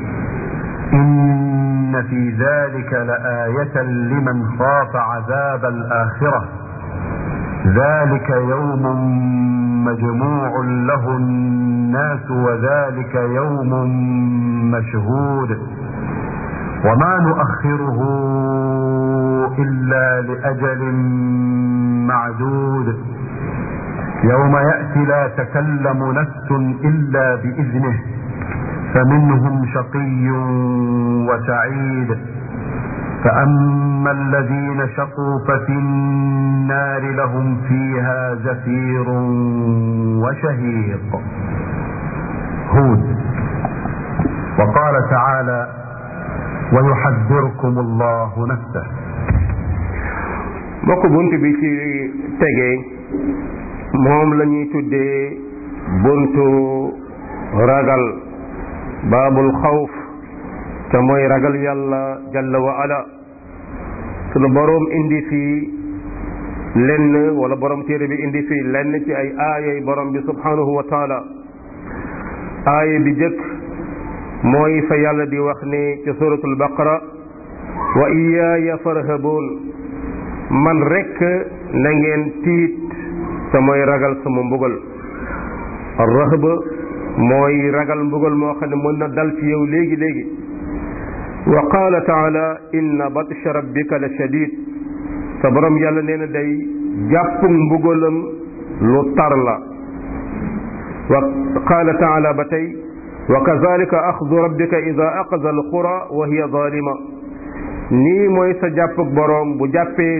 إن في ذلك لآية لمن خاف عذاب الآخرة ذلك يوم مجموع له الناس وذلك يوم مشهود وما نؤخره إلا لأجل معدود يوم يأتي لا تكلم نفس إلا بإذنه فمنهم شقي وسعيد فأما الذين شقوا ففي النار لهم فيها زفير وشهيق. هود. وقال تعالى ويحذركم الله نفسه. mbokk bunt bi ci tegee moom la ñuy tuddee buntu ragal baabul xawf te mooy ragal yàlla jalla wa ala. sunu boroom indi fii lenn wala boroom téere bi indi fii lenn ci ay aayay boroom bi subhanahu wa taala. aaya bi jëkk mooy fa yàlla di wax ne ci suratul baqara wa iyaaya farhabuun man rekk na ngeen tiit te mooy ragal sama mbugal. ar-rahb mooy ragal mbugal moo xam ne mën na dal ci yow léegi léegi. wa qaala taala inna batsha rabbika la shadid sa borom yàlla nee na day jàpp mbugalam lu tar la. wa qaala taala ba tey wa kazalika axdu rabbika ida aqaza alqura wa hiya zalima nii mooy sa jàppug boroom bu jàppee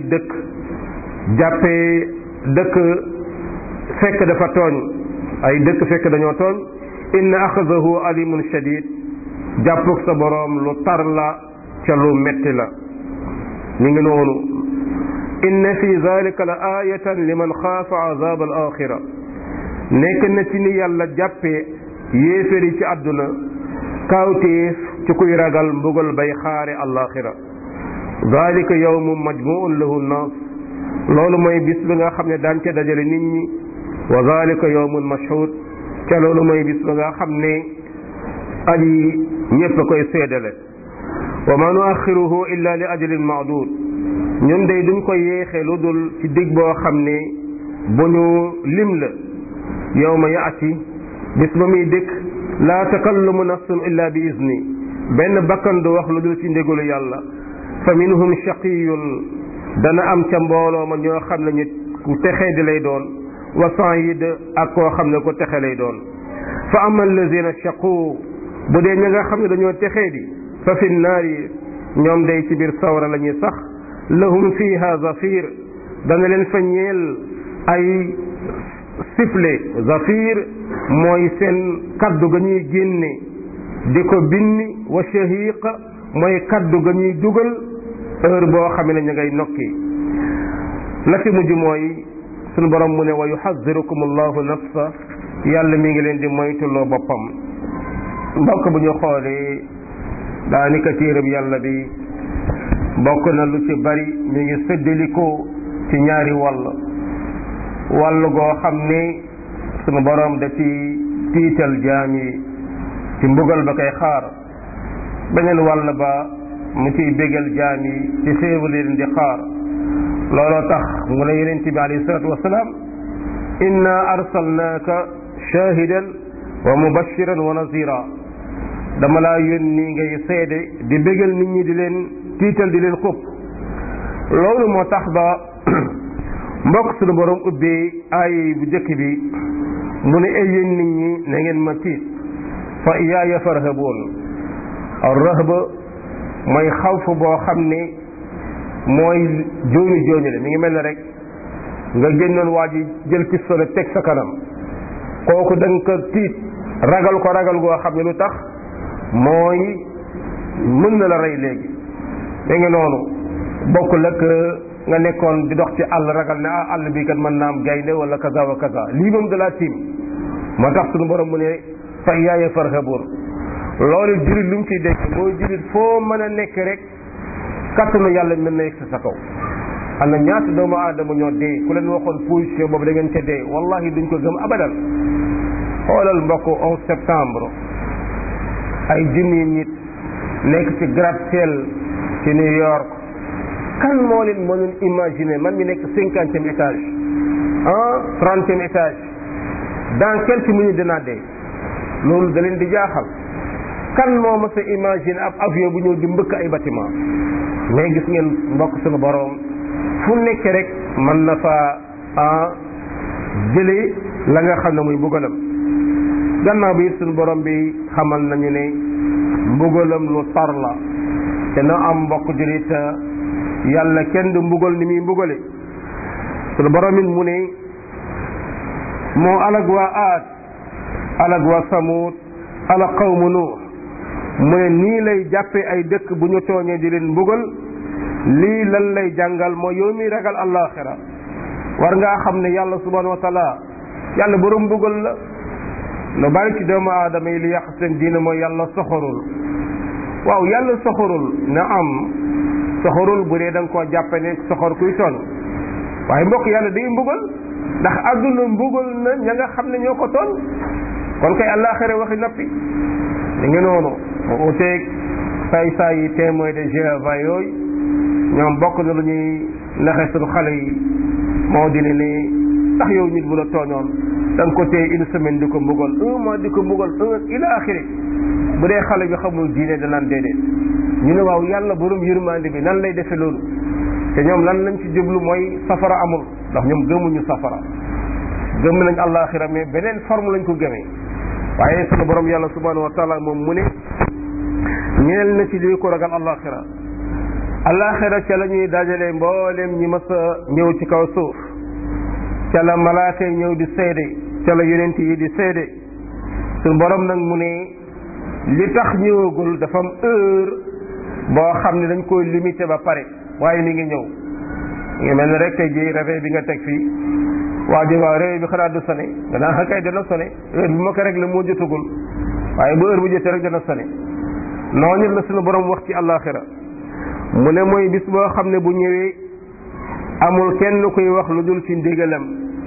dëkk fekk dafa tooñ ay dëkk fekk dañoo tooñ inna axadahu alimun shadid jàppug sa boroom lu tar la ca lu metti la. ñu ngi noonu inna fi zalika la ayatan liman xaafa azab al axira nekk na ci ni yàlla jàppee yéeféri ci àdduna kaawteef ci kuy ragal mbugal bay xaare alaxira. zalika yawmun majmuun lahu nnaas loolu mooy bis bi nga xam ne daan ca dajale nit ñi. wa zalika yawmun mashhud ca loolu mooy bis bi nga xam ne aji ñépp a koy seedale. wa ma nuaxiruhu illa li ajalin maadud ñun day duñ ko yéexe lu dul ci dig boo xam ne bu ñu lim la. yawma yaati bis ba muy dëkk laa takallamu nafsun illa bi izni benn bakkan du wax lu dul ci ndégalu yàlla. fa minhum shaqiyun dana am ca mbooloo ma ñoo xam ne ñu ku texee di lay doon wa sa'id ak koo xam ne ku texe lay doon. fa amma allazina shaqu bu dee ña nga xam ne dañoo texee di fa fi naari ñoom day ci biir sawra la ñuy sax. lahum fiha zafir dana leen fa ñeel ay sifflet zafir mooy seen kaddu ga ñuy génne di ko binni wa shahiq mooy kaddu ga ñuy dugal heure boo xam ne ñu ngay nokki la ci mujj mooy sunu borom mu ne wa yuhaddirukum allahu nafsa yàlla mi ngi leen di moytuloo boppam mbokk bu ñu xoolee daanaka téereb yàlla bi bokk na lu ci bari mi ngi séddalikoo ci ñaari wàll goo xam ne sunu borom da ci tiital jaam yi ci mbugal ba koy xaar beneen wàll ba mu ciy bégal jaam yi ci xéewal leen di xaar looloo tax mu ne yonent bi alayhi salaatu wasalaam inna arsalnaaka shahidan wa mubashiran wa nazira dama laa yónni ngay seede di bégal nit ñi di leen tiital di leen xupp loolu moo tax ba mbokk suñu borom ubbee aaya bu njëkk bi mu ne ay yéen nit ñi na ngeen ma tiit fa iyaaya farhabuun ar rahba mooy xawf boo xam ne mooy jooñu la mi ngi mel ne rek nga génnoon waa ji jël pistolet teg sa kanam kooku da nga ko tiit ragal goo xam ne lu tax mooy mën na la rey léegi da nga noonu bokkul ak nga nekkoon di dox ci àll ragal ne àll bi kat mën naa am gaynde wala kaza wa kaza lii moom da laa tiim moo tax suñu borom mu ne fa yaaya farhabuun loolu jullit lu mu ciy dégg mooy jullit foo mën a nekk rek kattanu yàlla mën na yegg sa kaw. am na ñaata doomu aadama ñoo dee ku leen waxoon position boobu da ngeen ca dee wallahi duñ ko gëm abadan. xoolal mbokk 11 septembre ay junni nit nekk ci gratte-ciel ci New York kan moo leen imaginer man mi nekk 50e étage 30e étage dans quelques minutes dinaa dee loolu da leen di jaaxal kan moo mës a imaginer ab avion bu ñëw di mbëkk ay bâtiment mais gis ngeen mbokk suñu boroom fu nekk rek mën na fa jëlee la nga xam ne muy mbugalam gannaaw bi suñu borom bi xamal nañu ne mbugalam lu tar la te na am mbokk julit yàlla kenn du mbugal ni muy mbugale suñu borom it mu ne moo alag waa Aad alag waa Samuud alag qawmu Nuux mu ne nii lay jàppee ay dëkk bu ñu tooñee di leen mbugal lii lan lay jàngal mooy yow mi ragal àllaaxira war ngaa xam ne yàlla subhanahu wa taala yàlla borom mbugal la lu bari ci doomu aadama yi li yàq seen diine mooy yàlla soxorul waaw yàlla soxorul na am soxorul bu dee da nga koo jàppe ne soxor kuy tooñ waaye mbokk yàlla day mbugal ndax àdduna mbugal na ña nga xam ne ñoo ko tooñ kon kay àllaaxira waxi noppi li nga noonu mu uteeg say yi témoin de Jéhovah yooyu ñoom bokk na lu ñuy naxe suñu xale yi moo di ne ndax yow nit bu la tooñoon da nga ko téye une semaine di ko mbugal 1 mois di ko mbugal ila axiri bu dee xale bi xamul diine danaan déedéet ñu ne waaw yàlla borom yërmande bi nan lay defe loolu te ñoom lan lañ ci jublu mooy safara amul ndax ñoom gëmuñu safara gëm nañ àllaaxira mais beneen forme lañ ko gëmee waaye sunu borom yàlla subhanahu wa taala moom mu ne ñeel na ci lii ko ragal àllaaxira àllaaxira ca la ñuy dajale mboolem ñi mas a ñëw ci kaw suuf ca la malaaka yi ñëw di seede ca la yonent yi di seede suñu borom nag mu ne li tax ñëwagul dafa am heure boo xam ne dañ koy limité ba pare waaye mi ngi ñëw ngi mel ne rek tey jii réveil bi nga teg fii waa ji waaw réveil bi xanaa du sone danaa xa kay dana sone heure bi ma ko réglé moo jotagul waaye bu heure bu jotee rek dana sone noonu la suñu borom wax ci àllaaxira mu ne mooy bis boo xam ne bu ñëwee amul kenn koy wax lu dul ci ndigalam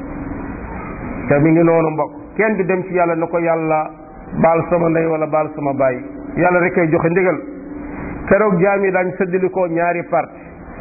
te mi ngi noonu mbokk kenn du dem ci yàlla na ko yàlla baal sama ndey wala baal sama baay yàlla rek koy joxe ndigal keroog jaam yi daañ sëddalikoo ñaari parti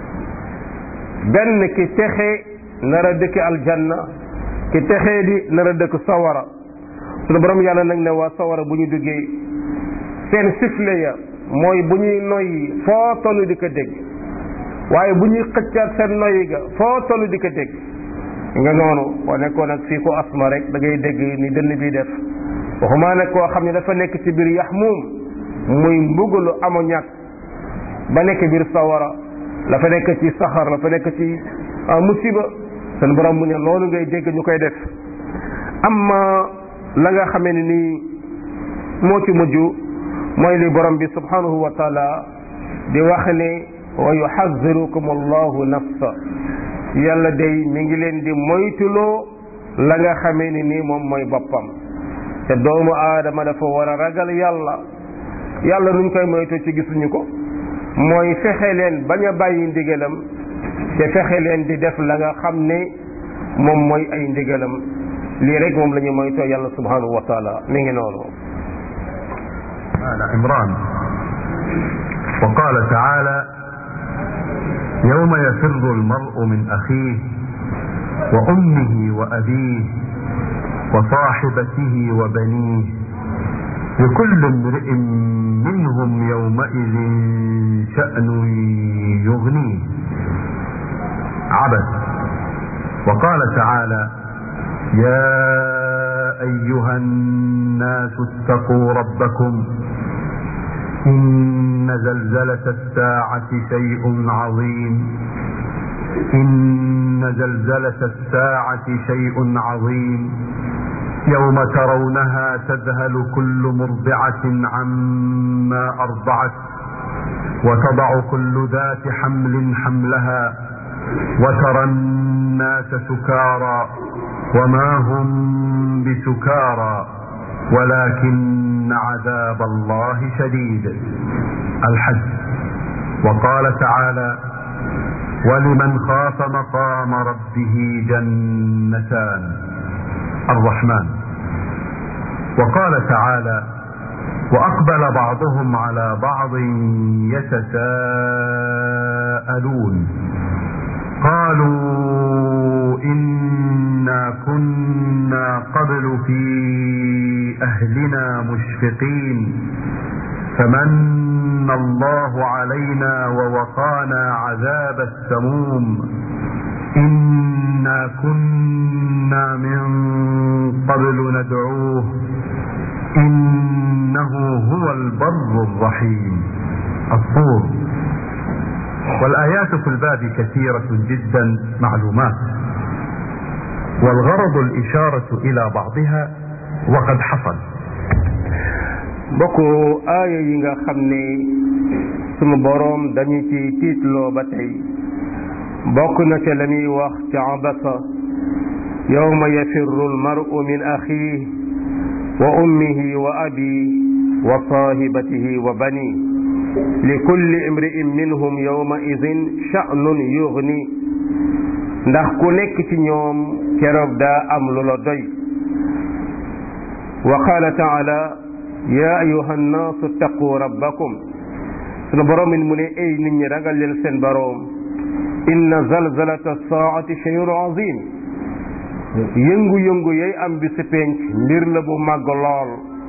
benn ki texe nar a dëkk aljanna ki texee di nar a dëkk sawara suñu borom yàlla nag ne waa sawara bu ñu duggee seen sifflet ya mooy bu ñuy noyyi foo tollu di ko dégg waaye bu ñuy xëccaat seen noyyi ga foo tollu di ko dégg nga noonu boo nekkoon nag fii ko asma rek da ngay dégg ni dënn bi def waxumaa nag koo xam ne dafa nekk ci biir yax muum muy mbugalu ammoniac ba nekk biir sawara la fa nekk ci saxar la fa nekk ci musiba seen borom mu ne loolu ngay dégg ñu koy def amma la nga xamee ni nii moo ci mujj mooy li borom bi subhanahu wa taala di wax ne wa yuhazzirukum allahu nafsa yàlla day mi ngi leen di moytuloo la nga xamee ni nii moom mooy boppam te doomu aadama dafa war a ragal yàlla nuñ koy moytu ci gisuñu ko mooy fexe leen bañ a bàyyi ndigalam te fexe leen di def la nga xam ne moom mooy ay ndigalam lii rek moom la ñu moytoo yàlla subhanahu wa taala mi ngi noonu ala Imran wa qala ta'ala yawma yafirru al-mar'u min akhihi wa ummihi wa abihi wa sahibatihi wa banihi likulli imri'in minhum yawma'idhin sha'nun yughnihi عبس وقال تعالى يا أيها الناس اتقوا ربكم إن زلزلة الساعة شيء عظيم إن زلزلة الساعة شيء عظيم يوم ترونها تذهل كل مرضعة عما أرضعت وتضع كل ذات حمل حملها وترى الناس سكارى وما هم بسكارى ولكن عذاب الله شديد الحج وقال تعالى ولمن خاف مقام ربه جنتان الرحمن وقال تعالى وأقبل بعضهم على بعض يتساءلون قالوا إنا كنا قبل في أهلنا مشفقين فمن الله علينا ووقانا عذاب السموم إنا كنا من قبل ندعوه إنه هو البر الرحيم الطور والآيات في الباب كثيرة جدا معلومات والغرض الإشارة إلى بعضها وقد حصل bokku aaya yi nga xam ne sunu boroom dañu ci tiitloo ba tey bokk na ca la muy wax ca abasa yawma yafirru almar'u min axiihi wa ummihi wa abiihi wa saahibatihi wa baniihi likulli imri'in minhum yawma idin sha'nun yughni ndax ku nekk ci ñoom keroog daa am lu la doy wa qaala ta'ala ya ayuha nnaasu ttaqu rabbakum sunu boroom mu ne ay nit ñi ragal leen seen boroom inna zalzalata saa'ati shay'un azim yëngu-yëngu yay am bi si penc mbir la bu màgg lool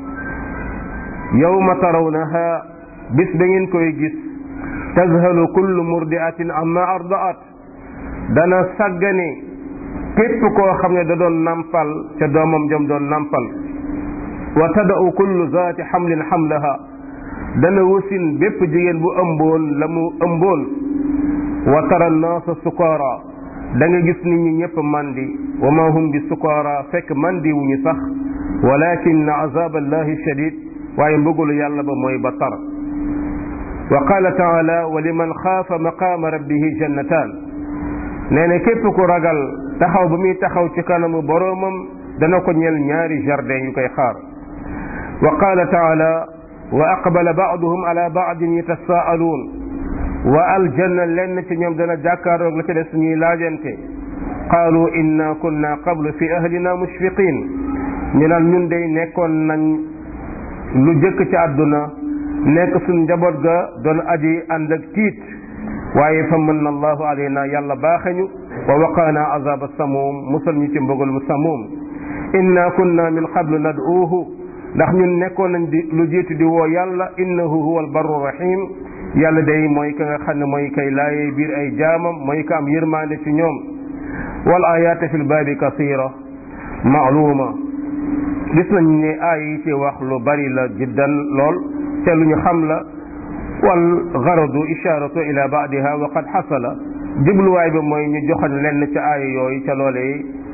yawma tarawnaha bis ba ngeen koy gis tazhalu kullu murdi'atin amma arda'at dana sàggane képp koo xam ne da doon nampal ca doomam jëm doon nampal wa tada'u kullu zaati hamlin hamlaha dana wasin bépp jigéen bu ëmboon la mu ëmboon wa tara naasa sukaara da nga gis nit ñi ñëpp mandi wa ma hum bi sukaara fekk mandi wuñu sax walakin azab allahi shadid waaye mbëggalu yàlla ba mooy ba tar wa qala taala wa liman xaafa maqaama rabbihi jannataan nee na képp ku ragal taxaw ba muy taxaw ci kanamu boroomam dana ko ñel ñaari jardin yu koy xaar wa qala taala wa aqbala ba'duhum ala ba'din yatasaaluun wa aljanna lenn ci ñoom dana jàkkaaroog la ci des ñuy laajante qaalu inna kunna qablu fi ahlina mushfiqin ñu naan ñun day nekkoon nañ lu jëkk ci àdduna nekk suñ njaboot ga doon aji ànd ak tiit waaye fa manna allahu alayna yàlla baaxeñu wa waqaana azaba samum musal ñu ci mbugal mu samum inna kunna min qablu nad'uuhu ndax ñun nekkoon nañ di lu jiitu di woo yàlla innahu huwa albarru rahim yàlla day mooy ka nga xam ne mooy kay laayee biir ay jaamam mooy ka am yërmande ci ñoom wal ayaatu fil baabi kasira maaluma gis nañ ne aay yi ci wax lu bari la jiddan lool te lu ñu xam la wal garadu isharatu ila baadiha wa qad xasala jubluwaay bi mooy ñu joxoon lenn ci aaya yooyu ca loolee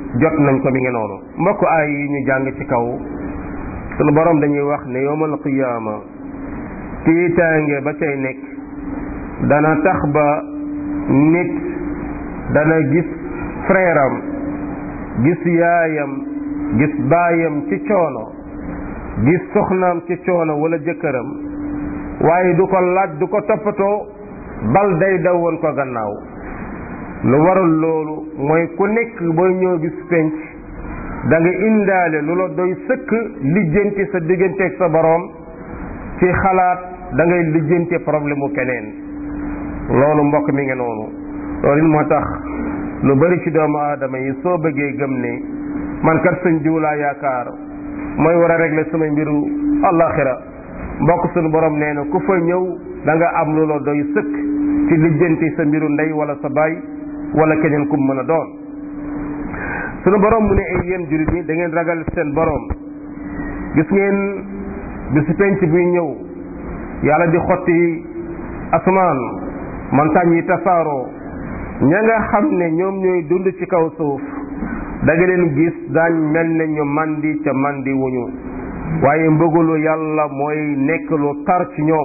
jot nañ ko mi ngi noonu mbokk aay yi ñu jàng ci kaw sunu borom dañuy wax ne yawmal qiyaama tiitaange ba cay nekk dana tax ba nit dana gis frère am gis yaayam gis baayam ci coono gis soxnaam ci coono wala jëkkëram waaye du ko laaj du ko toppatoo bal day daw woon ko gannaaw lu warul loolu mooy ku nekk booy ñëw bis penc da nga indaale lu la doy sëkk lijjanti sa digganteeg sa boroom ci xalaat da ngay lijjanti problème u keneen loolu mbokk mi ngi noonu loolu moo tax lu bari ci doomu aadama yi soo bëggee gëm ne man kat sëñ diw laa yaakaar mooy war a régler sama mbiru àllaxira mbokk suñu borom nee na ku fa ñëw da nga am lu la doy sëkk ci lijjanti sa mbiru ndey wala sa baay wala keneen kum mën a doon sunu borom mu ne ay yéen jullit ñi da ngeen ragal seen borom gis ngeen bisu penc buy ñëw yàlla di xotti asamaan montagne yi tasaaroo ña nga xam ne ñoom ñooy dund ci kaw suuf da nga leen gis daañ mel ne ñu mandi ca mandi wuñu waaye mbëggalu yàlla mooy nekk lu tar ci ñoom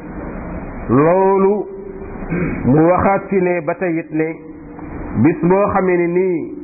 loolu mu waxaat ci ne ba tey it ne bis boo xamee ne nii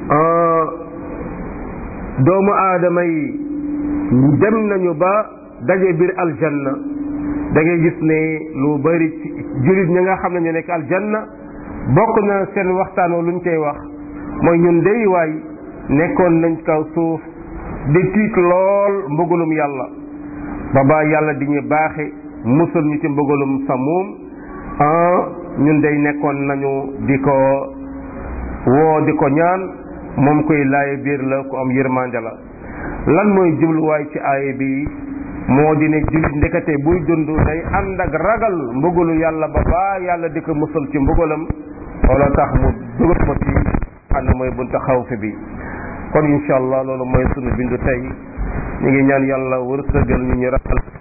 doomu aadama yi dem nañu ba daje biir aljanna da ngay gis ne lu bari ci jullit ñi nga xam ne ñu nekk aljanna bokk na seen waxtaan luñ koy wax mooy ñun dey waay nekkoon nañ kaw suuf di tiit lool mbëggalum yàlla ba yàlla di ñu baaxe musal ñu ci mbëggalum samuum ñun day nekkoon nañu di ko woo di ko ñaan moom koy laaye biir la ku am yërmande la lan mooy jubluwaay ci aaya bi moo di ne jullit ndekete buy dund day ànd ak ragal mbëggalu yàlla ba yàlla di ko musal ci mbëggalam wala tax mu dugal ko ci ànd mooy bunta xawf bi kon incha allah loolu mooy sunu bindu tey ñu ngi ñaan yàlla wërsëgal ñu ragal